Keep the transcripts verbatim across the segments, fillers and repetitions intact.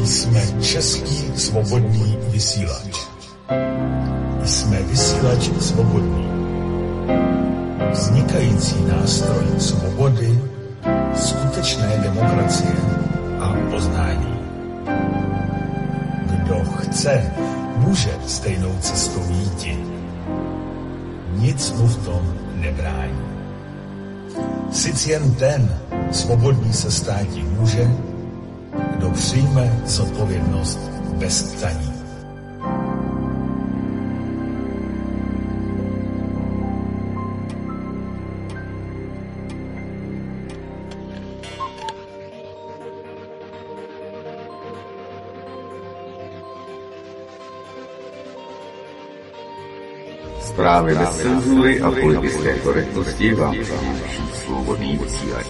Jsme český svobodný vysílač. Jsme vysílač svobodný. Vznikající nástroj svobody, skutečné demokracie a poznání. Kdo chce, může stejnou cestou jít. Nic mu v tom nebrání. Sice jen ten svobodný se státi může, kdo přijme zodpovědnost bez ptaní. Zprávy bez cenzury a politické korektnosti vám přináší svobodný vysílač.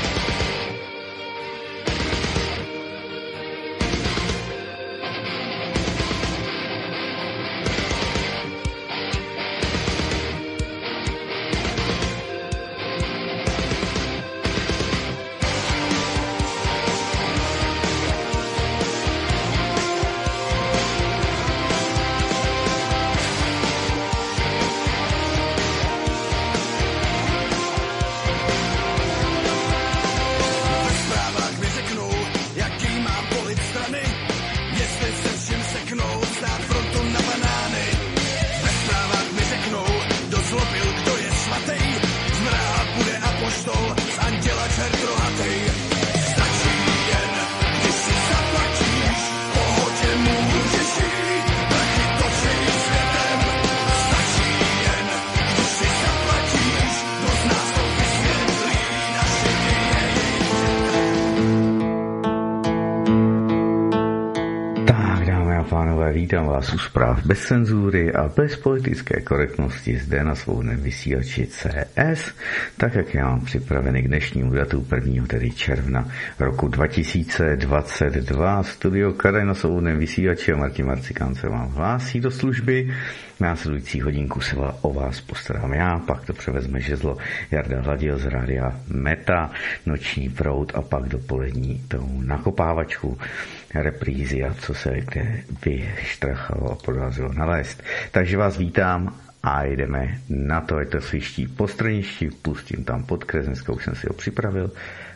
Vítám vás u zpráv bez cenzury a bez politické korektnosti zde na svobodném vysílači C S, tak jak já mám připravený k dnešnímu datu prvního tedy června roku dva tisíce dvacet dva. Studio Karaj na svobodném vysílači a Martin Marcikán se vám hlásí do služby. Následující hodinku se o vás postarám já, pak to převezme žezlo Jarda Hladil z rádia Meta, Noční proud a pak dopolední tou nakopávačku, reprízy a co se kde vyštrachalo a podařilo nalézt. Takže vás vítám a jdeme na to, je to sviští po straništi, pustím tam podkres, dneska už jsem si ho připravil,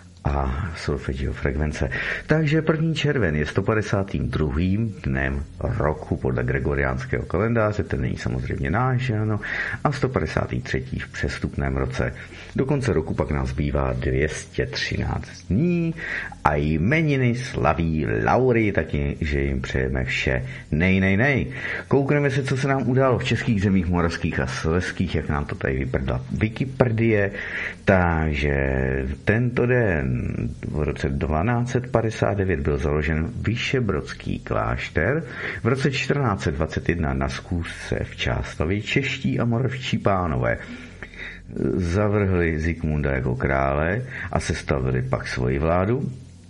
a solfeggio frekvence. Takže první červen je sto padesátým druhým dnem roku podle gregoriánského kalendáře, ten není samozřejmě náš, ano, a sto padesátý třetí v přestupném roce. Do konce roku pak nás bývá dvě stě třináct dní a jmeniny slaví Laury, taky, že jim přejeme vše nej, nej, nej. Koukneme se, co se nám událo v českých zemích, moravských a slezských, jak nám to tady vyprdla Wikipedie. Takže tento den v roce dvanáct set padesát devět byl založen Vyšebrodský klášter. V roce čtrnáct set dvacet jedna na schůzce v Čáslavi čeští a moravští pánové zavrhli Zikmunda jako krále a sestavili pak svoji vládu.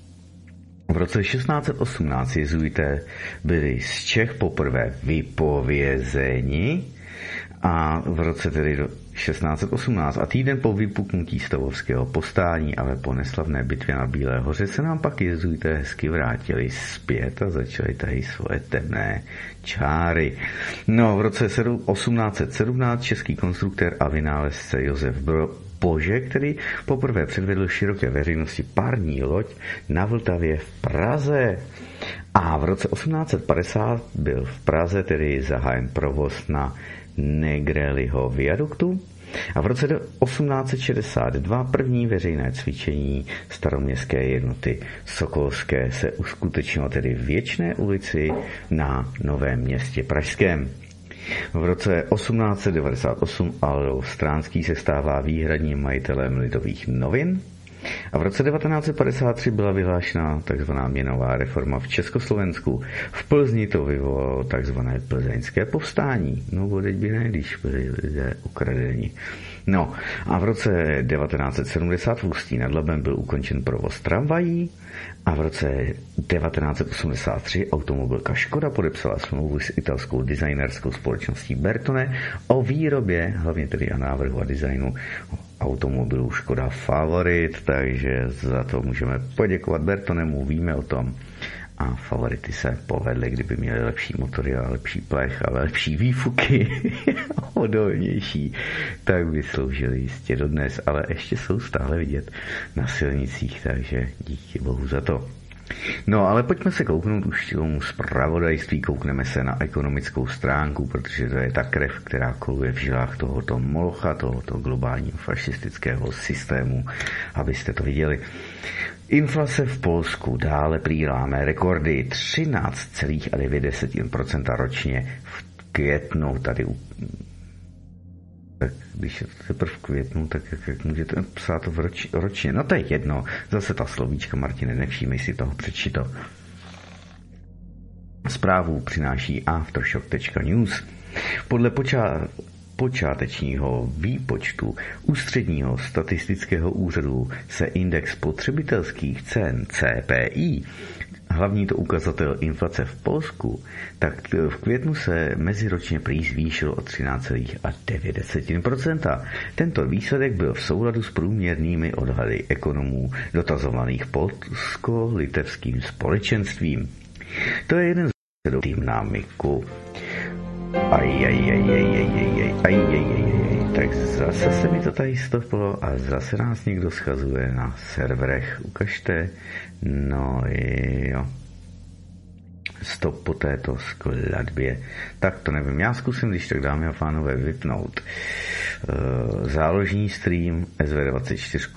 V roce šestnáct set osmnáct jezuité byli z Čech poprvé vypovězeni a v roce tedy šestnáct set osmnáct a týden po vypuknutí stavovského povstání, ale po neslavné bitvě na Bílé hoře se nám pak jezuité hezky vrátili zpět a začali tady svoje temné čáry. No, v roce osmnáct set sedmnáct český konstruktér a vynálezce Josef Bože, který poprvé předvedl široké veřejnosti parní loď na Vltavě v Praze. A v roce osmnáct set padesát byl v Praze tedy zahájen provoz na Negrelliho viaduktu a v roce osmnáct set šedesát dva první veřejné cvičení staroměstské jednoty Sokolské se uskutečnilo tedy v Věčné ulici na Novém Městě pražském. V roce osmnáct set devadesát osm Adolf Stránský se stává výhradním majitelem Lidových novin a v roce devatenáct set padesát tři byla vyhlášena tzv. Měnová reforma v Československu. V Plzni to vyvolalo tzv. Plzeňské povstání. No, bo teď by ne, když byli lidé ukradeni. No a v roce devatenáct set sedmdesát v Ústí nad Labem byl ukončen provoz tramvají a v roce devatenáct set osmdesát tři automobilka Škoda podepsala smlouvu s italskou designerskou společností Bertone o výrobě, hlavně tedy a návrhu a designu automobilů Škoda Favorit, takže za to můžeme poděkovat Bertonemu, víme o tom. a favority se povedly, kdyby měli lepší motory a lepší plech a lepší výfuky odolnější, tak by sloužili jistě dodnes, ale ještě jsou stále vidět na silnicích, takže díky bohu za to. No, ale pojďme se kouknout už tomu zpravodajství, koukneme se na ekonomickou stránku, protože to je ta krev, která koluje v žilách tohoto molocha, tohoto globálního fašistického systému, abyste to viděli. Inflace v Polsku dále prýláme rekordy třináct celá devět procenta ročně v květnu. Tady tak když je to teprve v květnu, tak jak, jak můžete psát to v roč, ročně? No to je jedno. Zase ta slovíčka, Martine, nevšímej si toho, přečti to. Zprávu přináší aftershock tečka news. Podle poča- počátečního výpočtu Ústředního statistického úřadu se index spotřebitelských cen C P I, hlavní to ukazatel inflace v Polsku, tak v květnu se meziročně prý zvýšil o třináct celá devět procenta. Tento výsledek byl v souladu s průměrnými odhady ekonomů dotazovaných polsko-litevským společenstvím. To je jeden z dynamiku. Aj, aj, aj, aj, aj, aj, aj, aj, aj, aj. Tak zase se mi to tady stoplo a zase nás někdo schazuje na serverech. Ukažte. No jo. Stop po této skladbě. Tak to nevím. Já zkusím, když tak, dámy a pánové, vypnout záložní stream S V dvacet čtyři.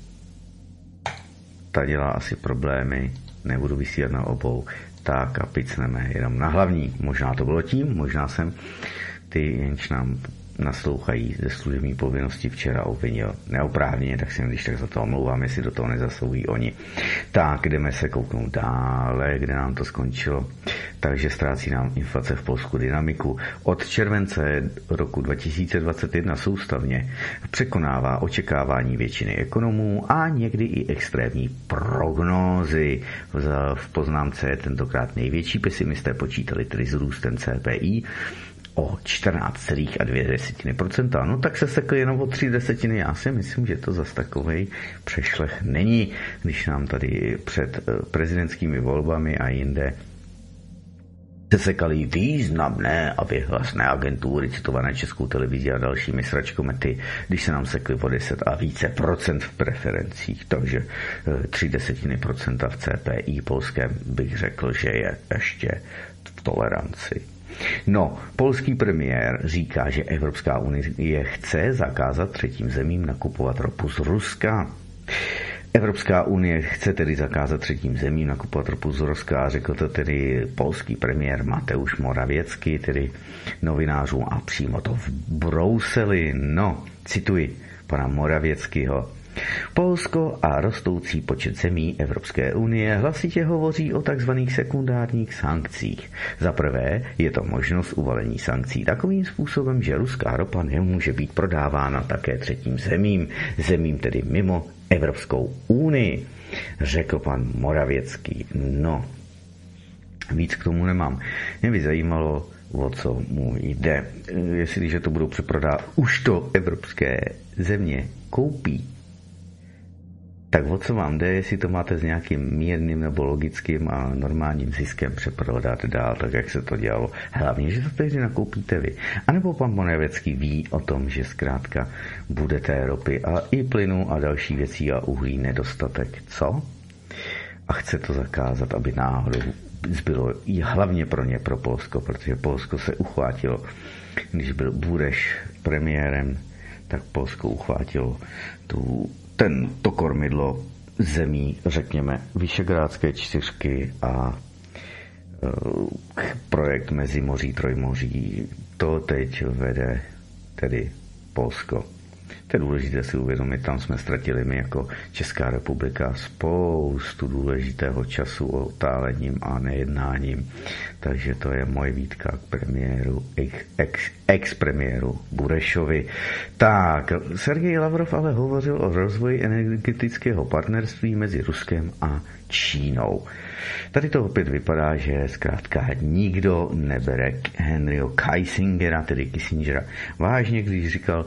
Ta dělá asi problémy. Nebudu vysílat na obou. Tak a picneme jenom na hlavní. Možná to bylo tím, možná jsem ty, jenž nám naslouchají ze služební povinnosti, včera obvinil neoprávněně, tak si když tak za to omlouvám, jestli do toho nezaslouží oni. Tak, jdeme se kouknout dále, kde nám to skončilo. Takže ztrácí nám inflace v Polsku dynamiku. Od července roku dva tisíce dvacet jedna soustavně překonává očekávání většiny ekonomů a někdy i extrémní prognózy. V poznámce tentokrát největší pesimisté počítali tedy s růstem C P I o čtrnáct celá dvě procenta. No tak se sekli jenom o tři desetiny. Já si myslím, že to zas takovej přešlech není, když nám tady před prezidentskými volbami a jinde se sekaly významné a věhlasné agentury citované Českou televizí a dalšími sračkomety, když se nám sekly o deset a více procent v preferencích. Takže tři desetiny procenta v C P I polském bych řekl, že je ještě v toleranci. No, polský premiér říká, že Evropská unie chce zakázat třetím zemím nakupovat ropu z Ruska. Evropská unie chce tedy zakázat třetím zemím nakupovat ropu z Ruska, řekl to tedy polský premiér Mateusz Morawiecki, tedy novinářům, a přímo to vbrousili. No, cituji pana Morawieckého. Polsko a rostoucí počet zemí Evropské unie hlasitě hovoří o takzvaných sekundárních sankcích. Za prvé je to možnost uvalení sankcí takovým způsobem, že ruská ropa nemůže být prodávána také třetím zemím, zemím tedy mimo Evropskou unii, řekl pan Morawiecký. No, víc k tomu nemám. Mě by zajímalo, o co mu jde. Jestliže to budou přeprodávat, už to evropské země koupí, tak o co vám jde, jestli to máte s nějakým mírným nebo logickým a normálním ziskem přeprodat dál, tak jak se to dělalo. Hlavně, že to tehdy nakoupíte vy. A nebo pan Morawiecki ví o tom, že zkrátka bude té ropy a i plynu a další věcí a uhlí nedostatek. Co? A chce to zakázat, aby náhodou zbylo i hlavně pro ně, pro Polsko, protože Polsko se uchvátilo, když byl Bureš premiérem, tak Polsko uchvátilo tu ten to kormidlo zemí, řekněme, Vyšegrádské čtyřky a e, projekt Mezimoří, Trojmoří, to teď vede tedy Polsko. To je důležité si uvědomit, tam jsme ztratili my jako Česká republika spoustu důležitého o otálením a nejednáním. Takže to je moje výtka k premiéru, ex, ex-premiéru Burešovi. Tak, Sergej Lavrov ale hovořil o rozvoji energetického partnerství mezi Ruskem a Čínou. Tady to opět vypadá, že zkrátka nikdo nebere Henryho Kissingera, tedy Kissingera, vážně, když říkal,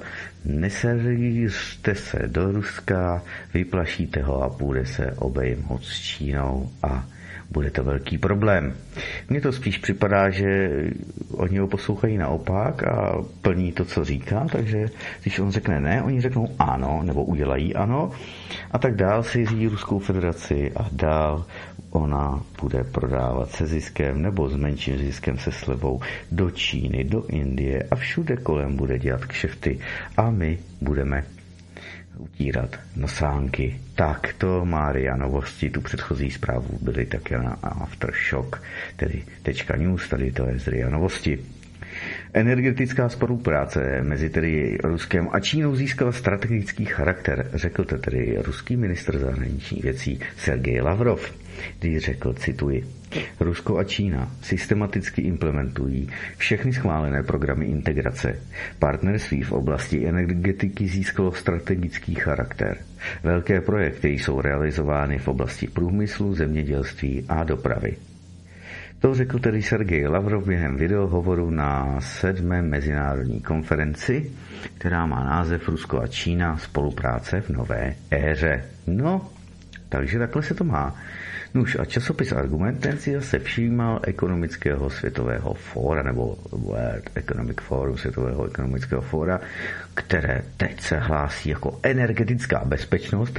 Neseřířte se do Ruska, vyplašíte ho a půjde se obejmout s Čínou a bude to velký problém. Mně to spíš připadá, že oni ho poslouchají naopak a plní to, co říká, takže když on řekne ne, oni řeknou ano, nebo udělají ano a tak dál si řídí Ruskou federaci a dál ona bude prodávat se ziskem nebo s menším ziskem se slevou do Číny, do Indie a všude kolem bude dělat kšefty a my budeme utírat nosánky. Tak to má RIA Novosti, tu předchozí zprávu byly také na Aftershock, tedy tečka news, tady to je z RIA Novosti. Energetická spolupráce mezi tedy Ruskem a Čínou získala strategický charakter, řekl to tedy ruský ministr zahraničních věcí Sergej Lavrov, když řekl, cituji, Rusko a Čína systematicky implementují všechny schválené programy integrace. Partnerství v oblasti energetiky získalo strategický charakter. Velké projekty jsou realizovány v oblasti průmyslu, zemědělství a dopravy. To řekl tedy Sergej Lavrov během videohovoru na sedmé mezinárodní konferenci, která má název Rusko a Čína spolupráce v nové éře. No, takže takhle se to má. Nuž a časopis Argument ten si zase všímal ekonomického světového fóra, nebo World Economic Forum, světového ekonomického fóra, které teď se hlásí jako energetická bezpečnost.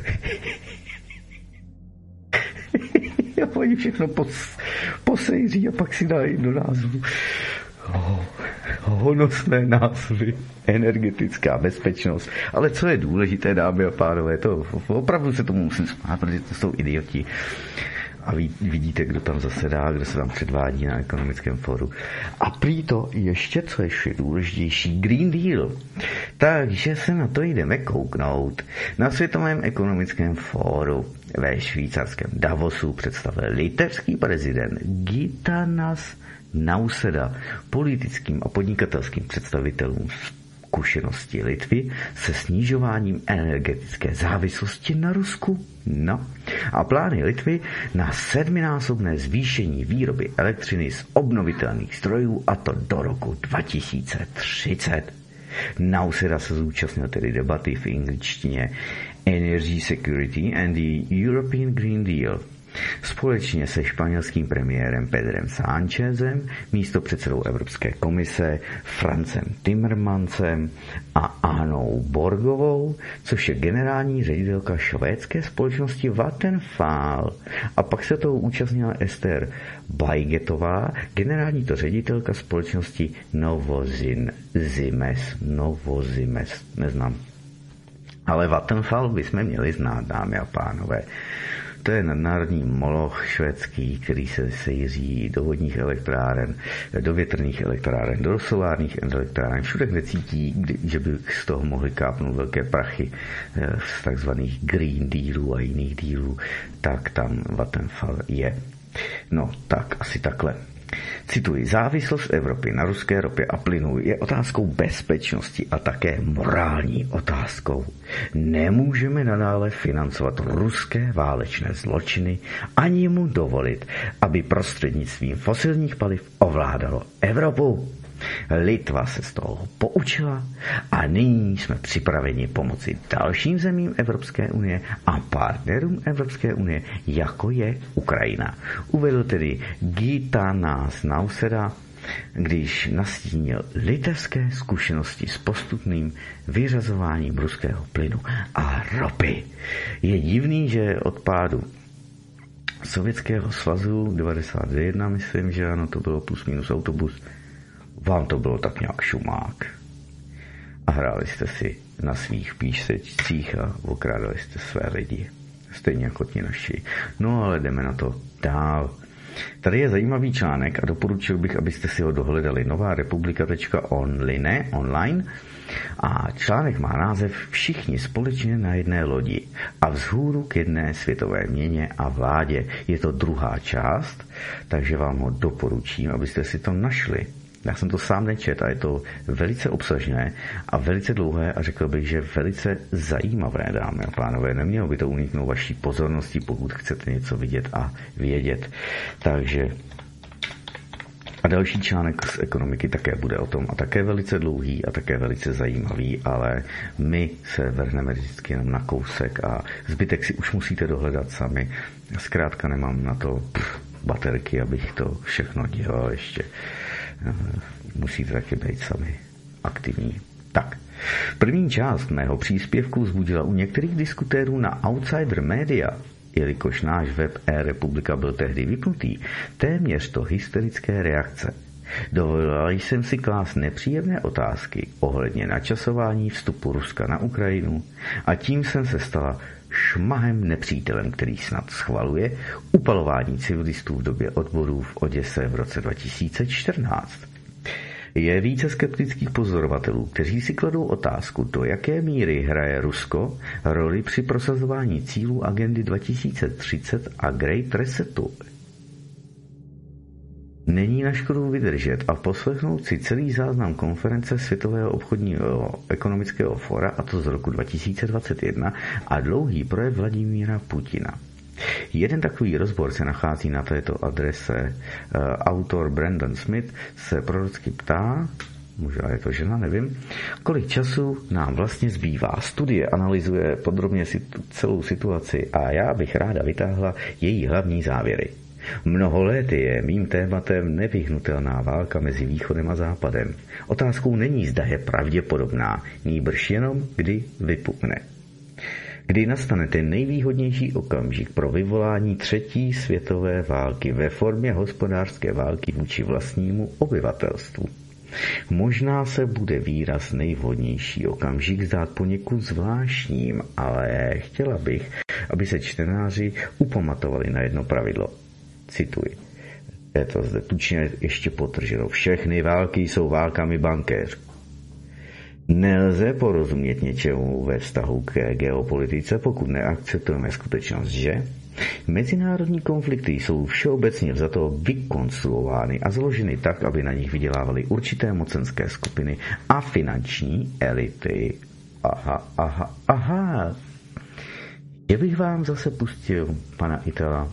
A oni všechno pos, posejří a pak si dají do názvu oh, honosné názvy. Energetická bezpečnost. Ale co je důležité, dámy a pánové, to opravdu se tomu musím smát, protože to jsou idioti. A ví, vidíte, kdo tam zasedá, kdo se tam předvádí na ekonomickém fóru. A prý to ještě, co je ještě důležitější, Green Deal. Takže se na to jdeme kouknout. Na Světovém ekonomickém fóru ve švýcarském Davosu představil litevský prezident Gitanas Nauseda politickým a podnikatelským představitelům zkušenosti Litvy se snižováním energetické závislosti na Rusku. No a plány Litvy na sedminásobné zvýšení výroby elektřiny z obnovitelných zdrojů, a to do roku dva tisíce třicet. Nauseda se zúčastnil tedy debaty v angličtině Energy Security and the European Green Deal. Společně se španělským premiérem Pedrem Sánchezem, místopředsedou Evropské komise Francem Timmermansem a Annou Borgovou, což je generální ředitelka švédské společnosti Vattenfall. A pak se toho účastnila Ester Bajgetová, generální to ředitelka společnosti Novozin Zimes. Novozimes, neznám. Ale Vattenfall bychom měli znát, dámy a pánové. To je nadnárodní moloch švédský, který se sejří do vodních elektráren, do větrných elektráren, do solárních elektráren. Všude, kde cítí, kdy, že by z toho mohli kápnout velké prachy z takzvaných Green Dealů a jiných dealů, tak tam Vattenfall je. No, tak asi takhle. Cituji, závislost Evropy na ruské ropě a plynu je otázkou bezpečnosti a také morální otázkou. Nemůžeme nadále financovat ruské válečné zločiny ani mu dovolit, aby prostřednictvím fosilních paliv ovládalo Evropu. Litva se z toho poučila a nyní jsme připraveni pomoci dalším zemím Evropské unie a partnerům Evropské unie, jako je Ukrajina. Uvedl tedy Gitanas Nauseda, když nastínil litevské zkušenosti s postupným vyřazováním ruského plynu a ropy. Je divný, že od pádu Sovětského svazu devadesát jedna, myslím, že ano, to bylo plus minus autobus, vám to bylo tak nějak šumák. A hráli jste si na svých písečcích a okrádali jste své lidi. Stejně jako ti naši. No ale jdeme na to dál. Tady je zajímavý článek a doporučil bych, abyste si ho dohledali. Nová republika tečka online, online. A článek má název Všichni společně na jedné lodi a vzhůru k jedné světové měně a vládě. Je to druhá část, takže vám ho doporučím, abyste si to našli. Já jsem to sám nečet a je to velice obsažné a velice dlouhé a řekl bych, že velice zajímavé, dámy a pánové. Nemělo by to uniknout vaší pozornosti, pokud chcete něco vidět a vědět. Takže A další článek z ekonomiky také bude o tom a také velice dlouhý a také velice zajímavý, ale my se vrhneme vždycky jenom na kousek a zbytek si už musíte dohledat sami. Zkrátka nemám na to pff, baterky, abych to všechno dělal ještě. Musíte taky být sami aktivní. Tak, první část mého příspěvku vzbudila u některých diskutérů na Outsider Media, jelikož náš web eRepublika byl tehdy vypnutý, téměř to hysterické reakce. Dovolila jsem si klást nepříjemné otázky ohledně načasování vstupu Ruska na Ukrajinu a tím jsem se stala šmahem nepřítelem, který snad schvaluje upalování civilistů v době odborů v Oděse v roce dva tisíce čtrnáct. Je více skeptických pozorovatelů, kteří si kladou otázku, do jaké míry hraje Rusko roli při prosazování cílů agendy dva tisíce třicet a Great Resetu. Není na škodu vydržet a poslechnout si celý záznam konference Světového obchodního ekonomického fóra, a to z roku dva tisíce dvacet jedna, a dlouhý projev Vladimíra Putina. Jeden takový rozbor se nachází na této adrese. Autor Brandon Smith se prorocky ptá, možná je to žena, nevím, kolik času nám vlastně zbývá. Studie analyzuje podrobně celou situaci a já bych ráda vytáhla její hlavní závěry. Mnoho let je mým tématem nevyhnutelná válka mezi východem a západem. Otázkou není, zda je pravděpodobná, nýbrž jenom, kdy vypukne. Kdy nastane ten nejvýhodnější okamžik pro vyvolání třetí světové války ve formě hospodářské války vůči vlastnímu obyvatelstvu. Možná se bude výraz nejvhodnější okamžik zdát poněkud zvláštním, ale chtěla bych, aby se čtenáři upamatovali na jedno pravidlo. Cituji. Je to zde tučně ještě potrženo. Všechny války jsou válkami bankéřů. Nelze porozumět něčemu ve vztahu k geopolitice, pokud neakceptujeme skutečnost, že mezinárodní konflikty jsou všeobecně vzato vykonstruovány a zloženy tak, aby na nich vydělávaly určité mocenské skupiny a finanční elity. Aha, aha, aha. Já bych vám zase pustil pana Itala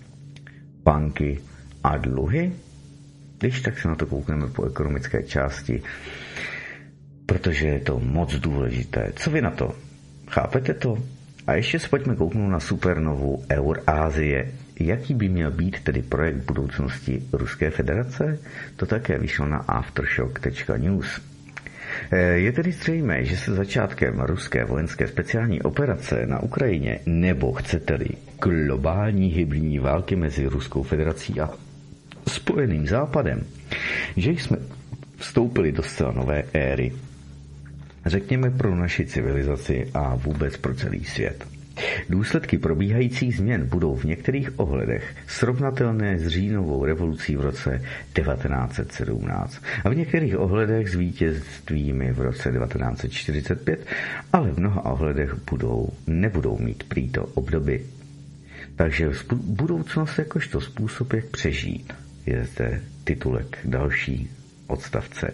banky a dluhy? Když tak se na to koukneme po ekonomické části, protože je to moc důležité. Co vy na to? Chápete to? A ještě se pojďme kouknout na supernovu Eurázie. Jaký by měl být tedy projekt budoucnosti Ruské federace? To také vyšlo na aftershock tečka news. Je tedy zřejmé, že se začátkem ruské vojenské speciální operace na Ukrajině, nebo chcete-li globální hybridní války mezi Ruskou federací a Spojeným západem, že jsme vstoupili do zcela nové éry. Řekněme pro naši civilizaci a vůbec pro celý svět. Důsledky probíhajících změn budou v některých ohledech srovnatelné s říjnovou revolucí v roce devatenáct set sedmnáct a v některých ohledech s vítězstvími v roce devatenáct set čtyřicet pět, ale v mnoha ohledech budou, nebudou mít prý to období. Takže budoucnost jakožto způsob, jak přežít. Je zde titulek další odstavce.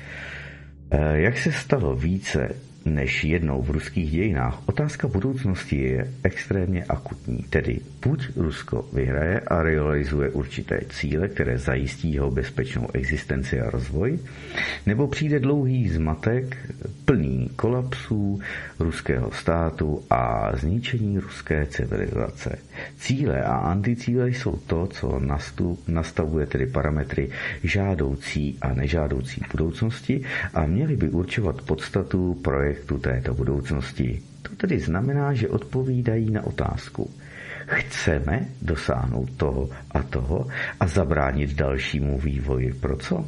Jak se stalo více než jednou v ruských dějinách, otázka budoucnosti je extrémně akutní. Tedy buď Rusko vyhraje a realizuje určité cíle, které zajistí jeho bezpečnou existenci a rozvoj, nebo přijde dlouhý zmatek plný kolapsů ruského státu a zničení ruské civilizace. Cíle a anticíle jsou to, co nastavuje tedy parametry žádoucí a nežádoucí budoucnosti a měly by určovat podstatu projektu této budoucnosti. To tedy znamená, že odpovídají na otázku. Chceme dosáhnout toho a toho a zabránit dalšímu vývoji. Pro co?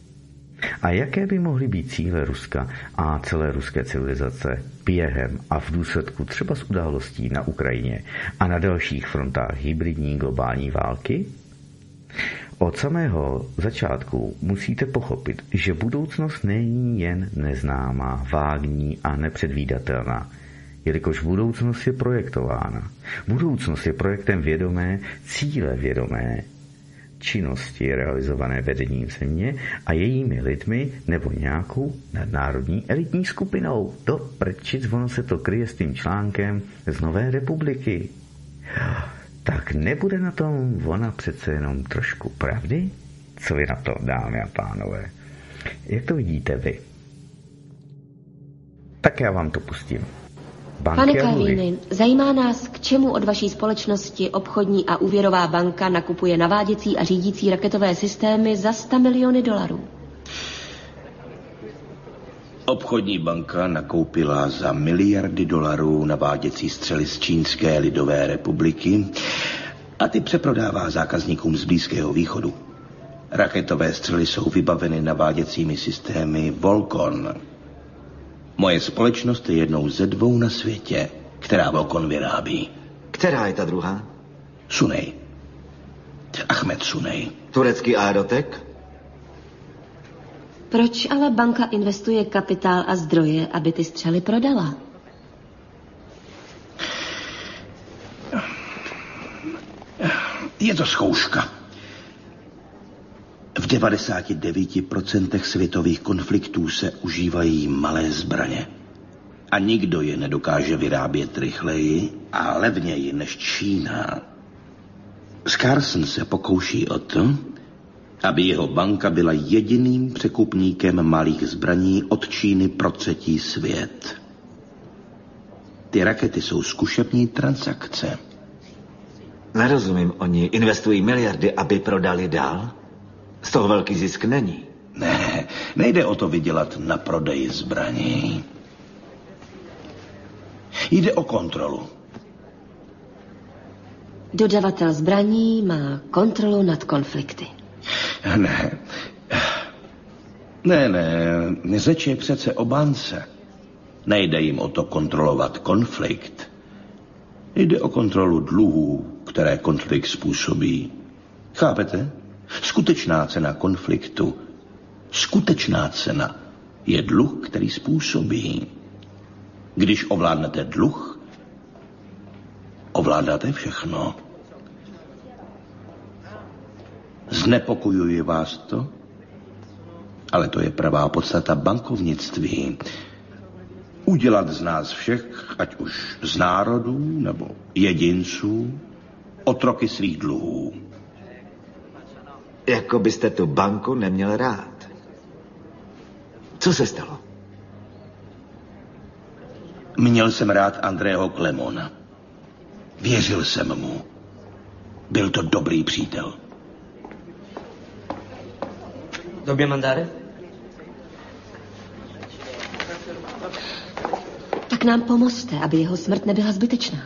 A jaké by mohly být cíle Ruska a celé ruské civilizace během a v důsledku třeba z událostí na Ukrajině a na dalších frontách hybridní globální války? Od samého začátku musíte pochopit, že budoucnost není jen neznámá, vágní a nepředvídatelná, jelikož budoucnost je projektována. Budoucnost je projektem vědomé, cíle vědomé, činnosti realizované vedením země a jejími lidmi nebo nějakou nadnárodní elitní skupinou. Do prčic, ono se to kryje s tím článkem z Nové republiky. Tak nebude na tom ona přece jenom trošku pravdy? Co vy na to, dámy a pánové? Jak to vidíte vy? Tak já vám to pustím. Banky. Pane Kalvíny, zajímá nás, k čemu od vaší společnosti obchodní a úvěrová banka nakupuje naváděcí a řídící raketové systémy za sto miliony dolarů. Obchodní banka nakoupila za miliardy dolarů naváděcí střely z Čínské lidové republiky a ty přeprodává zákazníkům z Blízkého východu. Raketové střely jsou vybaveny naváděcími systémy Volcon. Moje společnost je jednou ze dvou na světě, která Volcon vyrábí. Která je ta druhá? Sunej. Ahmed Sunej. Turecký Aerotek? Proč ale banka investuje kapitál a zdroje, aby ty střely prodala? Je to zkouška. V devadesáti devíti procentech světových konfliktů se užívají malé zbraně. A nikdo je nedokáže vyrábět rychleji a levněji než Čína. Scarson se pokouší o to, aby jeho banka byla jediným překupníkem malých zbraní od Číny pro třetí svět. Ty rakety jsou zkušební transakce. Nerozumím, oni investují miliardy, aby prodali dál? Z toho velký zisk není. Ne, nejde o to vydělat na prodeji zbraní. Jde o kontrolu. Dodavatel zbraní má kontrolu nad konflikty. Ne. Ne, ne. Řeč je přece o bance. Nejde jim o to kontrolovat konflikt. Jde o kontrolu dluhů, které konflikt způsobí. Chápete? Skutečná cena konfliktu, skutečná cena je dluh, který způsobí. Když ovládnete dluh, ovládáte všechno. Znepokojuje vás to? Ale to je pravá podstata bankovnictví. Udělat z nás všech, ať už z národů nebo jedinců, otroky svých dluhů. Jako byste tu banku neměl rád. Co se stalo? Měl jsem rád Andreho Klemona. Věřil jsem mu. Byl to dobrý přítel. Době mandáre? Tak nám pomozte, aby jeho smrt nebyla zbytečná.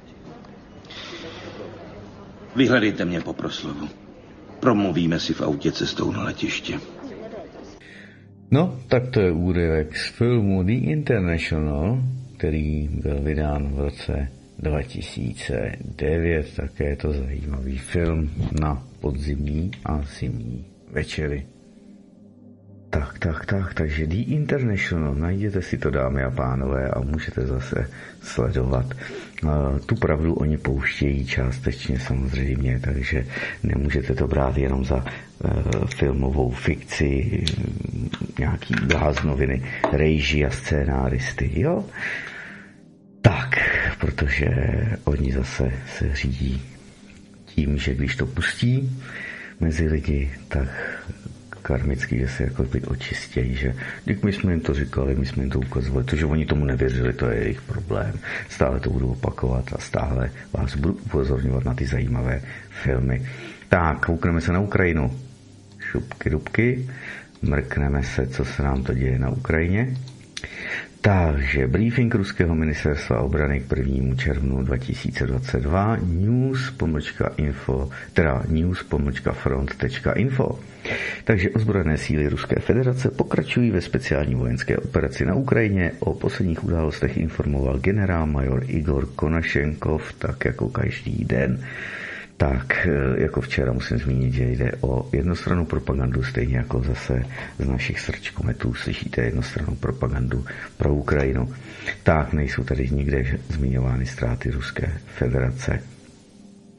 Vyhledejte mě po proslovu. Promluvíme si v autě cestou na letiště. No, tak to je úryvek z filmu The International, který byl vydán v roce dva tisíce devět. Také je to zajímavý film na podzimní a zimní večery. Tak, tak, tak, takže The International, najděte si to, dámy a pánové, a můžete zase sledovat. Tu pravdu oni pouštějí částečně samozřejmě, takže nemůžete to brát jenom za filmovou fikci, nějaký bláznoviny, rejži a scénáristy, jo? Tak, protože oni zase se řídí tím, že když to pustí mezi lidi, tak karmicky, že se jako by očistějí, že když my jsme jim to říkali, my jsme jim to ukazovali, to, že oni tomu nevěřili, to je jejich problém. Stále to budu opakovat a stále vás budu upozorňovat na ty zajímavé filmy. Tak, koukneme se na Ukrajinu. Šupky, dubky, mrkneme se, co se nám to děje na Ukrajině. Takže briefing ruského ministerstva obrany k prvnímu červnu dva tisíce dvacet dva, news pomlčka info, teda news pomlčka front tečka info. Takže ozbrojené síly Ruské federace pokračují ve speciální vojenské operaci na Ukrajině. O posledních událostech informoval generál major Igor Konašenkov, tak jako každý den. Tak, jako včera musím zmínit, že jde o jednostrannou propagandu, stejně jako zase z našich srčkometů slyšíte jednostrannou propagandu pro Ukrajinu. Tak, nejsou tady nikde zmiňovány ztráty Ruské federace.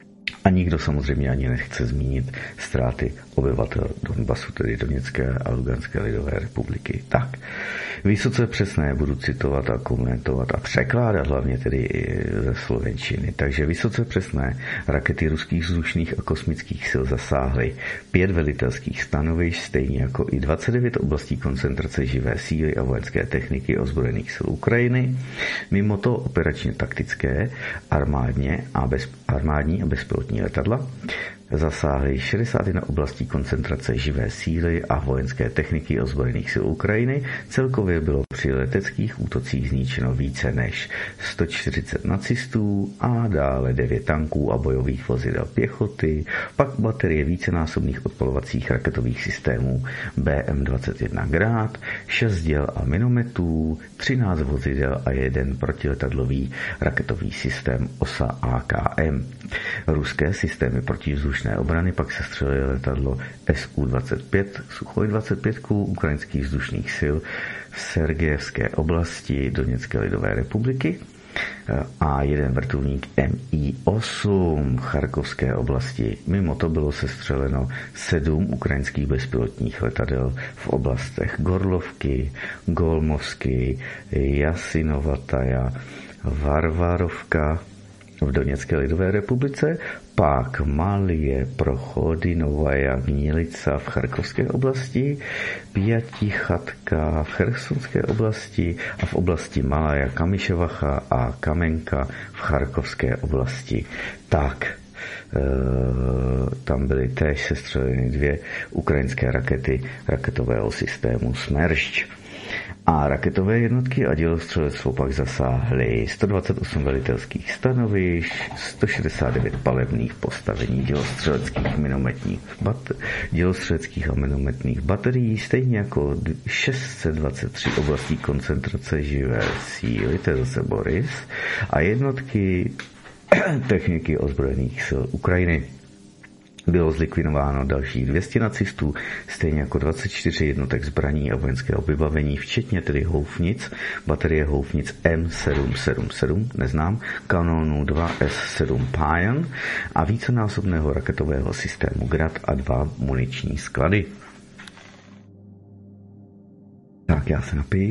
A nikdo samozřejmě ani nechce zmínit ztráty obyvatel Donbasu, tedy Doněcké a Luganské lidové republiky. Tak, vysoce přesné budu citovat a komentovat a překládat hlavně tedy ze slovenčiny. Takže vysoce přesné rakety ruských vzdušných a kosmických sil zasáhly pět velitelských stanovišť, stejně jako i dvacet devět oblastí koncentrace živé síly a vojenské techniky ozbrojených sil Ukrajiny. Mimo to operačně taktické, armádně a bez, armádní a bezpilotní letadla zasáhly šedesát jedna oblastí koncentrace živé síly a vojenské techniky ozbrojených sil Ukrajiny. Celkově bylo při leteckých útocích zničeno více než sto čtyřicet nacistů a dále devět tanků a bojových vozidel pěchoty, pak baterie vícenásobných odpalovacích raketových systémů bé em dvacet jedna Grad, šest děl a minometů, třináct vozidel a jeden protiletadlový raketový systém O S A A K M. Ruské systémy protivzdušné obrany pak sestřelily letadlo S U dvacet pět, Suchoj dvacet pět ukrajinských vzdušných sil v Sergejevské oblasti Doněcké lidové republiky a jeden vrtulník M I osm v Charkovské oblasti. Mimo to bylo sestřeleno sedm ukrajinských bezpilotních letadel v oblastech Gorlovky, Golmovsky, Jasinovataja, Varvarovka v Doněcké lidové republice, pak Malie, Prochody, Novaja, Gnilica v Charkovské oblasti, Pětichatka v Chersonské oblasti a v oblasti Malaja, Kamiševacha a Kamenka v Charkovské oblasti. Tak, e, tam byly též sestřeleny dvě ukrajinské rakety raketového systému Smeršť. A raketové jednotky a dělostřelectvo pak zasáhly sto dvacet osm velitelských stanovišť, sto šedesát devět palebných postavení dělostřeleckých, minometních bat- dělostřeleckých a minometných baterií, stejně jako šest set dvacet tři oblastí koncentrace živé síly, to je zase Boris, a jednotky techniky ozbrojených sil Ukrajiny. Bylo zlikvidováno dalších dvě stě nacistů, stejně jako dvacet čtyři jednotek zbraní a vojenského vybavení, včetně tedy houfnic, baterie houfnic M sedm sedm sedm, neznám, kanonů dva S sedm Pajan a vícenásobného raketového systému Grad a dva muniční sklady. Tak já se napiju.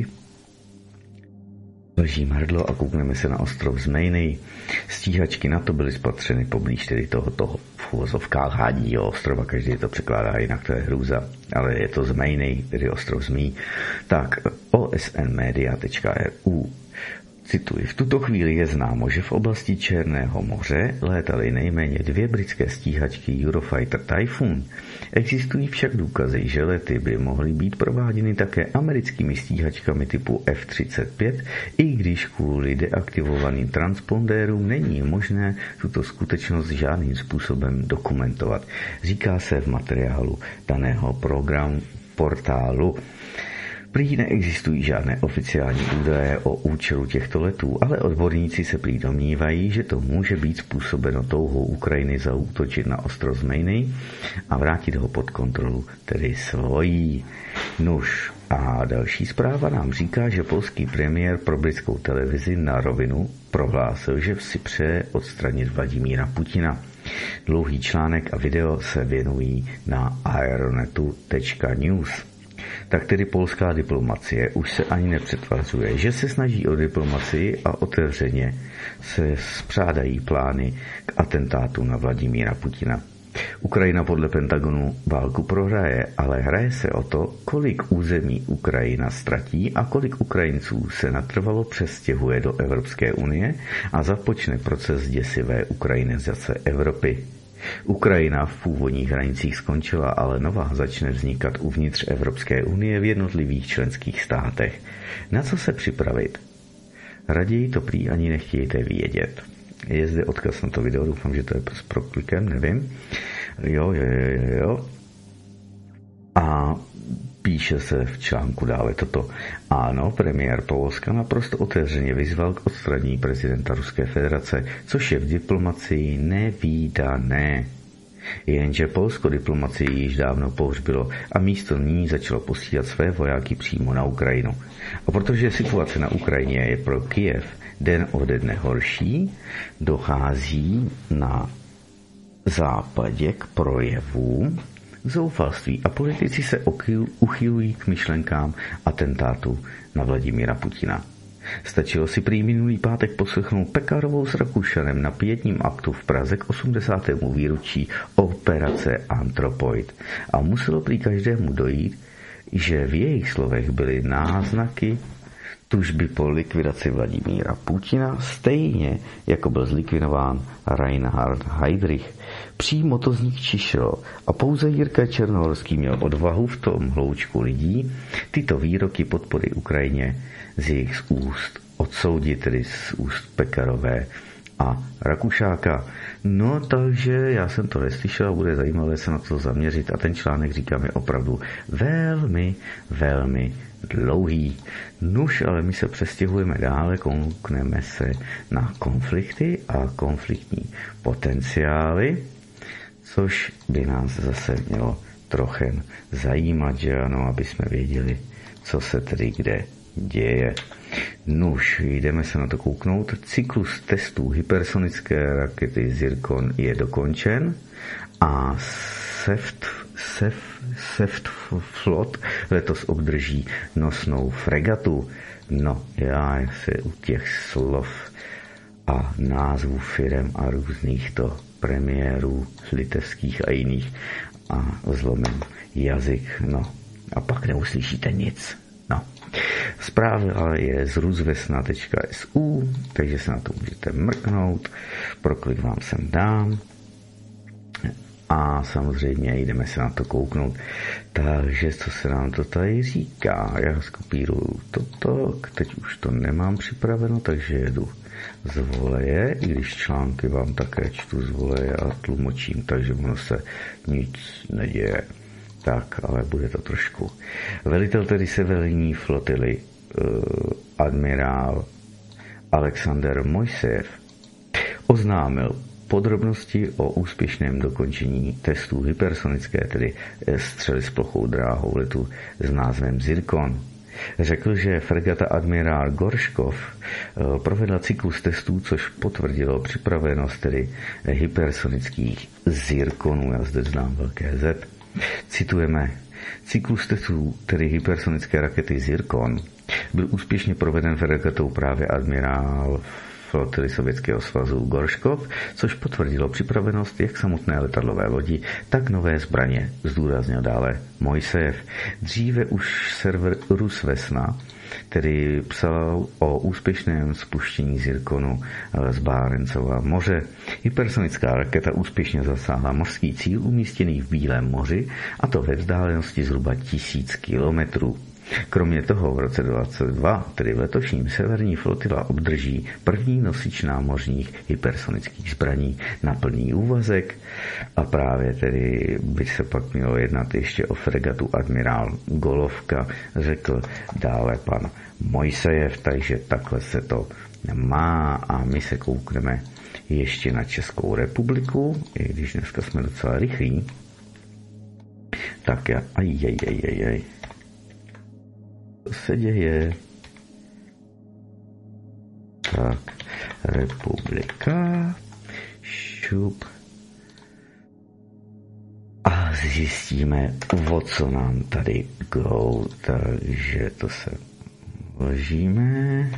Ležím hrdlo a koukneme se na ostrov Zmejný. Stíhačky NATO byly spatřeny poblíž tedy tohoto v uvozovkách hádího ostrova, každý to překládá jinak, to je hrůza, ale je to Zmejný, tedy ostrov Zmí. Tak O S N media tečka E U. Cituji, v tuto chvíli je známo, že v oblasti Černého moře létaly nejméně dvě britské stíhačky Eurofighter Typhoon. Existují však důkazy, že lety by mohly být prováděny také americkými stíhačkami typu F třicet pět, i když kvůli deaktivovaným transpondérům není možné tuto skutečnost žádným způsobem dokumentovat. Říká se v materiálu daného programu portálu. Prý neexistují žádné oficiální údaje o účelu těchto letů, ale odborníci se prý domnívají, že to může být způsobeno touhou Ukrajiny zaútočit na ostrov Zmejný a vrátit ho pod kontrolu, tedy svojí. Nuž. A další zpráva nám říká, že polský premiér pro britskou televizi Na rovinu prohlásil, že si přeje odstranit Vladimíra Putina. Dlouhý článek a video se věnují na aeronetu tečka news. Tak tedy polská diplomacie už se ani nepřetvařuje, že se snaží o diplomacii a otevřeně se spřádají plány k atentátu na Vladimíra Putina. Ukrajina podle Pentagonu válku prohraje, ale hraje se o to, kolik území Ukrajina ztratí a kolik Ukrajinců se natrvalo přestěhuje do Evropské unie a započne proces děsivé ukrajinizace Evropy. Ukrajina v původních hranicích skončila, ale nová začne vznikat uvnitř Evropské unie v jednotlivých členských státech. Na co se připravit? Raději to prý ani nechtějte vědět. Je zde odkaz na to video, doufám, že to je s proklikem, nevím. Jo, jo, jo, jo. A píše se v článku dále toto. Ano, premiér Polska naprosto otevřeně vyzval k odstranění prezidenta Ruské federace, což je v diplomacii nevídané. Jenže Polsko diplomacii již dávno pohřbilo a místo ní začalo posílat své vojáky přímo na Ukrajinu. A protože situace na Ukrajině je pro Kyjev den ode dne horší, dochází na západě k projevům zoufalství a politici se uchylují k myšlenkám atentátu na Vladimíra Putina. Stačilo si prý minulý pátek poslechnout Pekarovou s Rakušanem na pětním aktu v Praze k osmdesátému výročí operace Anthropoid a muselo prý každému dojít, že v jejich slovech byly náznaky tužby po likvidaci Vladimíra Putina, stejně jako byl zlikvidován Reinhard Heydrich. Přímo to z nich čišlo a pouze Jirka Černohorský měl odvahu v tom hloučku lidí tyto výroky podpory Ukrajině z jejich úst odsoudit, tedy z úst Pekarové a Rakušáka. No takže já jsem to neslyšel a bude zajímavé se na to zaměřit a ten článek, říkám, je opravdu velmi, velmi dlouhý. Nuž, ale my se přestěhujeme dále, koukneme se na konflikty a konfliktní potenciály, což by nás zase mělo trochem zajímat, že ano, aby jsme věděli, co se tedy kde děje. Nuž, jdeme se na to kouknout. Cyklus testů hypersonické rakety Zircon je dokončen a Seft, Seft, Seft Flot letos obdrží nosnou fregatu. No, já se u těch slov a názvů firem a různých to premiérů litevských a jiných a zlomem jazyk, no a pak neuslyšíte nic. No. Zpráva je z ruzvesna tečka es u, takže se na to můžete mrknout, proklik vám sem dám a samozřejmě jdeme se na to kouknout. Takže co se nám to tady říká? Já skopíruju toto, teď už to nemám připraveno, takže jedu z voleje, i když články vám také čtu z voleje a tlumočím, takže ono se nic neděje. Tak, ale bude to trošku. Velitel tedy severní flotily uh, admirál Alexander Mojsejev oznámil podrobnosti o úspěšném dokončení testů hypersonické, tedy střely s plochou dráhou letu s názvem Zircon. Řekl, že fregata admirál Gorškov provedla cyklus testů, což potvrdilo připravenost tedy hypersonických Zirconů. Já zde znám velké Z. Citujeme, cyklus testů, tedy hypersonické rakety Zircon, byl úspěšně proveden fregatou právě admirál flotily Sovětského svazu Gorškov, což potvrdilo připravenost jak samotné letadlové lodi, tak nové zbraně, zdůraznil dále Mojsejev. Dříve už server Rusvesna tedy psal o úspěšném spuštění Zirconu z Bárencova moře. Hypersonická raketa úspěšně zasáhla mořský cíl umístěný v Bílém moři, a to ve vzdálenosti zhruba tisíc kilometrů. Kromě toho v roce dvacet dva, tedy v letošním, severní flotila obdrží první nosič námořních hypersonických zbraní na plný úvazek a právě tedy by se pak mělo jednat ještě o fregatu admirál Golovka, řekl dále pan Mojsejev, takže takhle se to má a my se koukneme ještě na Českou republiku, i když dneska jsme docela rychlí. Tak já, aj, aj, aj, aj, aj. Co se děje? Tak, republika, šup. A zjistíme, o co nám tady go, takže to se vložíme.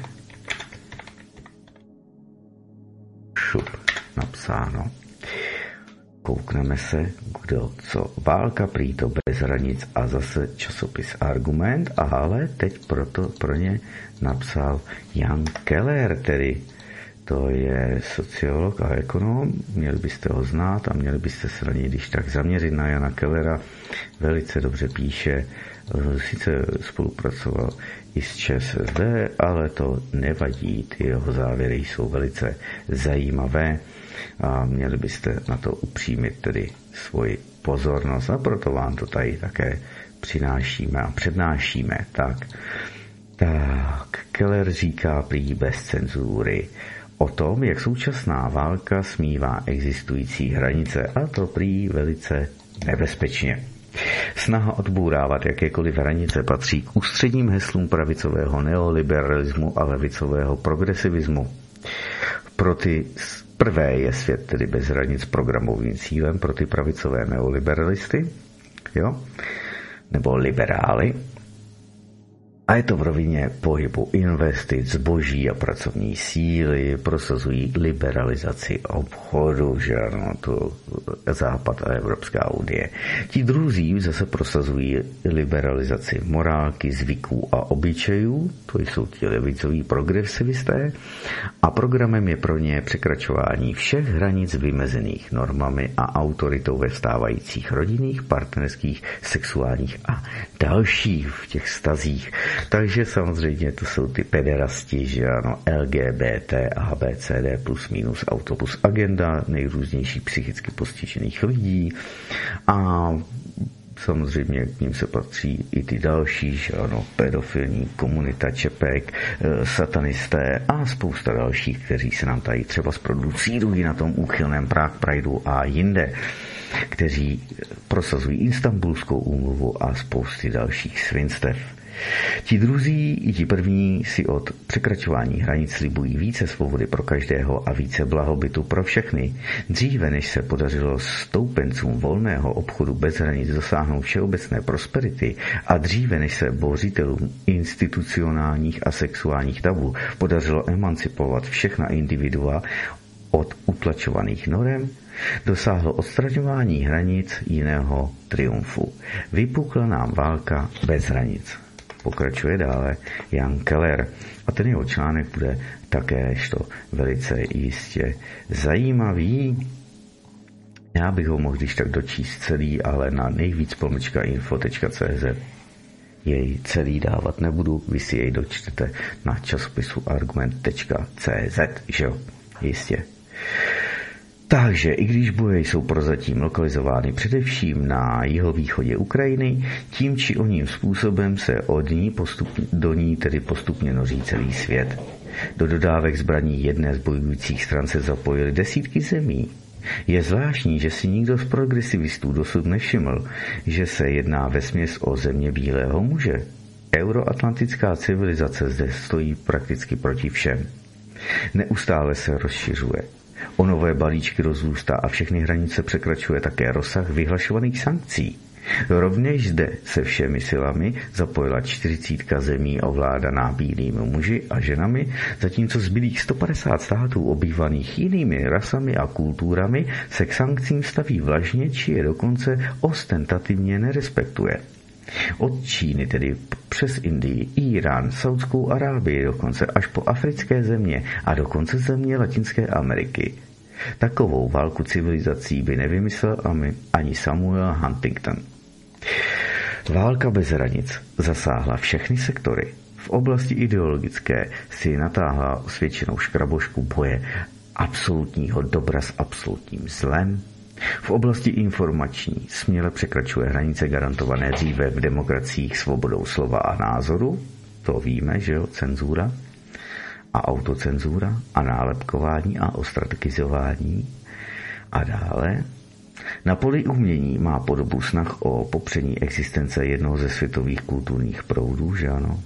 Šup, napsáno. Koukneme se, kdo co. Válka prý to bez hranic a zase časopis Argument, ale teď proto pro ně napsal Jan Keller, tedy to je sociolog a ekonom, měli byste ho znát a měli byste se na něj když tak zaměřit na Jana Kellera, velice dobře píše, sice spolupracoval i s ČSSD, ale to nevadí, ty jeho závěry jsou velice zajímavé a měli byste na to upřímit tedy svoji pozornost a proto vám to tady také přinášíme a přednášíme. Tak, tak Keller říká prý bez cenzury o tom, jak současná válka smívá existující hranice, a to prý velice nebezpečně. Snaha odbourávat jakékoliv hranice patří k ústředním heslům pravicového neoliberalismu a levicového progresivismu. Pro ty Prvé je svět tedy bez hranic programovým cílem pro ty pravicové neoliberalisty, jo? Nebo liberály. A je to v rovině pohybu investic, zboží a pracovní síly, prosazují liberalizaci obchodu, že ano, to Západ a Evropská unie. Ti druzí zase prosazují liberalizaci morálky, zvyků a obyčejů, to jsou ti levicoví progresivisté, a programem je pro ně překračování všech hranic vymezených normami a autoritou ve vstávajících rodinných, partnerských, sexuálních a dalších v těch stazích. Takže samozřejmě to jsou ty pederasti, že ano, L G B T, A B C D plus minus autobus agenda, nejrůznější psychicky postižených lidí a samozřejmě k ním se patří i ty další, že ano, pedofilní komunita Čepek, satanisté a spousta dalších, kteří se nám tady třeba zproducírují na tom úchylném Prague Prideu a jinde, kteří prosazují Istanbulskou úmluvu a spousty dalších svinstev. Ti druzí i ti první si od překračování hranic slibují více svobody pro každého a více blahobytu pro všechny. Dříve, než se podařilo stoupencům volného obchodu bez hranic dosáhnout všeobecné prosperity a dříve, než se bořitelům institucionálních a sexuálních tabů podařilo emancipovat všechna individua od utlačovaných norem, dosáhlo odstraňování hranic jiného triumfu. Vypukla nám válka bez hranic. Pokračuje dále Jan Keller. A ten jeho článek bude takéž to velice jistě zajímavý. Já bych ho mohl když tak dočíst celý, ale na nejvíc pomlčka info tečka cé zet jej celý dávat nebudu. Vy si jej dočtete na časopisu argument tečka cé zet, že jo? Jistě. Takže i když boje jsou prozatím lokalizovány především na jihovýchodě Ukrajiny, tím či oním způsobem se od ní postupně, do ní tedy postupně noří celý svět. Do dodávek zbraní jedné z bojujících stran se zapojily desítky zemí. Je zvláštní, že si nikdo z progresivistů dosud nevšiml, že se jedná vesměs o země bílého muže. Euroatlantická civilizace zde stojí prakticky proti všem. Neustále se rozšiřuje. O nové balíčky rozrůstá a všechny hranice překračuje také rozsah vyhlašovaných sankcí. Rovněž zde se všemi silami zapojila čtyřicítka zemí ovládaná bílými muži a ženami, zatímco zbylých sto padesát států obývaných jinými rasami a kulturami se k sankcím staví vlažně či je dokonce ostentativně nerespektuje. Od Číny tedy přes Indii, Irán, Saudskou Arábii, dokonce až po africké země a dokonce země Latinské Ameriky. Takovou válku civilizací by nevymyslel ani Samuel Huntington. Válka bez hranic zasáhla všechny sektory. V oblasti ideologické si natáhla osvědčenou škrabošku boje absolutního dobra s absolutním zlem. V oblasti informační směle překračuje hranice garantované dříve v demokraciích svobodou slova a názoru. To víme, že jo, cenzura a autocenzura a nálepkování a ostrategizování. A dále na poli umění má podobu snah o popření existence jednoho ze světových kulturních proudů, že ano?